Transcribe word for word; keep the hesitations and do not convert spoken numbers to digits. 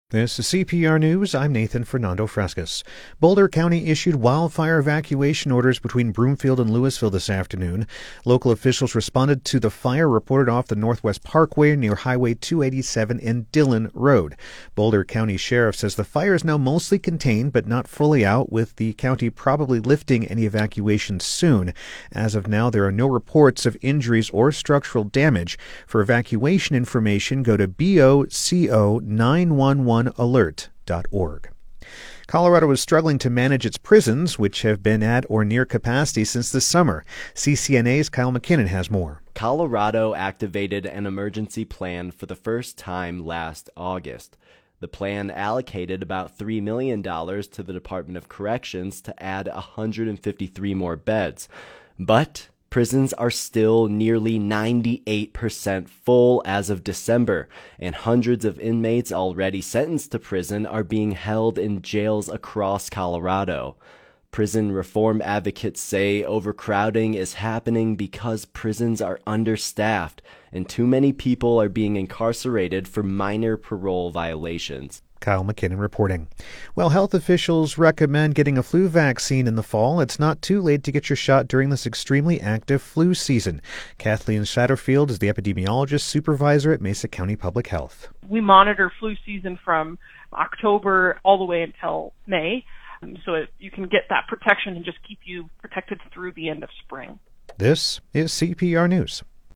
This is C P R News. I'm Nathan Fernando Frescas. Boulder County issued wildfire evacuation orders between Broomfield and Louisville this afternoon. Local officials responded to the fire reported off the Northwest Parkway near Highway two eighty-seven and Dillon Road. Boulder County Sheriff says the fire is now mostly contained but not fully out, with the county probably lifting any evacuations soon. As of now, there are no reports of injuries or structural damage. For evacuation information, go to B O C O nine one one alert dot org. Colorado is struggling to manage its prisons, which have been at or near capacity since the summer. C C N A's Kyle McKinnon has more. Colorado activated an emergency plan for the first time last August. The plan allocated about three million dollars to the Department of Corrections to add one hundred fifty-three more beds. But prisons are still nearly ninety-eight percent full as of December, and hundreds of inmates already sentenced to prison are being held in jails across Colorado. Prison reform advocates say overcrowding is happening because prisons are understaffed and too many people are being incarcerated for minor parole violations. Kyle McKinnon reporting. Well, health officials recommend getting a flu vaccine in the fall. It's not too late to get your shot during this extremely active flu season. Kathleen Satterfield is the epidemiologist supervisor at Mesa County Public Health. We monitor flu season from October all the way until May, so it, you can get that protection and just keep you protected through the end of spring. This is C P R News.